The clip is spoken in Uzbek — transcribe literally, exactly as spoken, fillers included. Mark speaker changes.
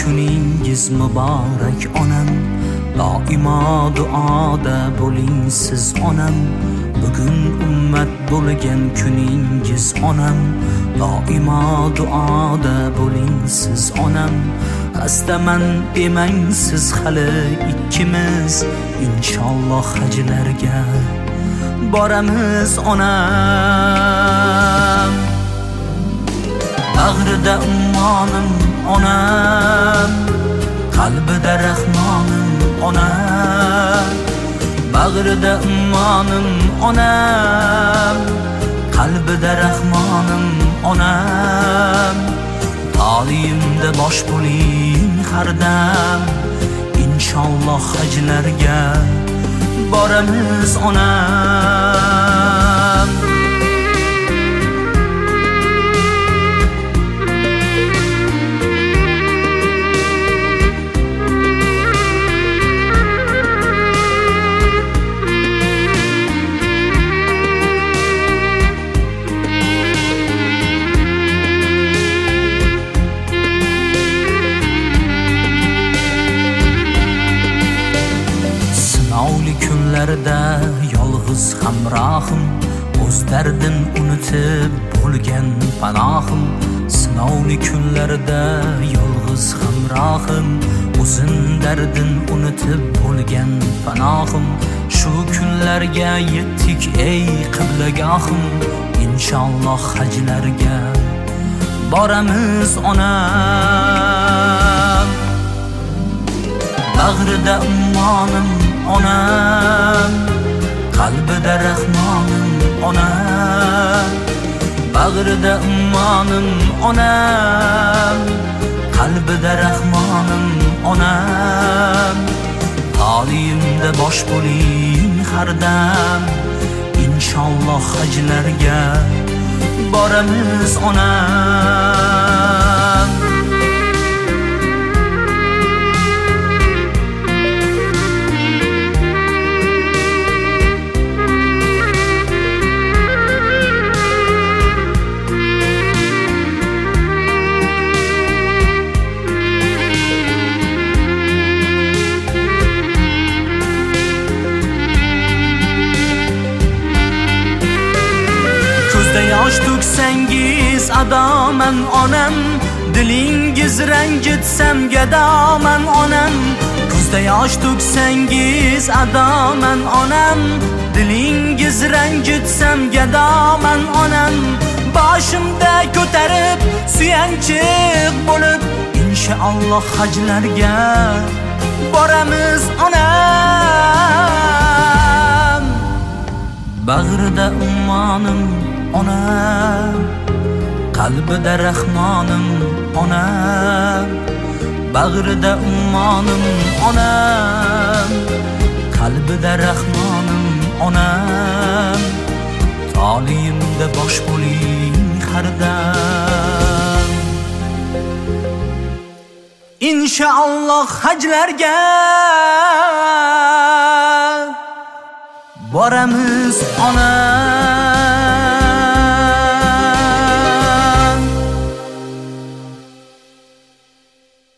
Speaker 1: kuningiz muborak onam. Doimo duoda bo'ling siz onam. Bugun ummat bo'lgan kuningiz onam. Doimo duoda bo'ling siz onam. Xastaman demang siz hali ikkimiz, inshaalloh hajlarga boramiz onam. Bag'rida ummonim onam, qalbida rahmonim onam. Bag'rida ummonim onam, qalbida rahmonim onam. Ta'limda bosh bo'ling har dam, inshaalloh hajlarga boramiz onam. Kunlarda yolg'iz hamrohim, o'z dardim unutib bo'lgan panohim. Sinovli kunlarda yolg'iz hamrohim, o'zin dardin unutib bo'lgan panohim. Shu kunlarga yetdik ey qiblagohim, inshaalloh hajlarga boramiz onam. Bag'rida ummonim onam, qalbida rahmonim onam. Bag'rida ummonim onam, qalbida rahmonim onam. Ta'limda bosh bo'ling har dam, inshaalloh hajlarga boramiz onam. Yosh to'ksangiz adoman onam, dilingiz ranjitsam gadoman onam. Ko'zda yosh to'ksangiz adoman onam, dilingiz ranjitsam gadoman onam. Boshimda ko'tarib suyanchiq bo'lib, inshaalloh hajlarga boramiz onam. Bag'rida ummonim onam, qalbida rahmonim onam. Bag'rida ummonim onam, qalbida rahmonim onam. Ta'limda bosh bo'ling har dam, inshaalloh hajlarga boramiz onam.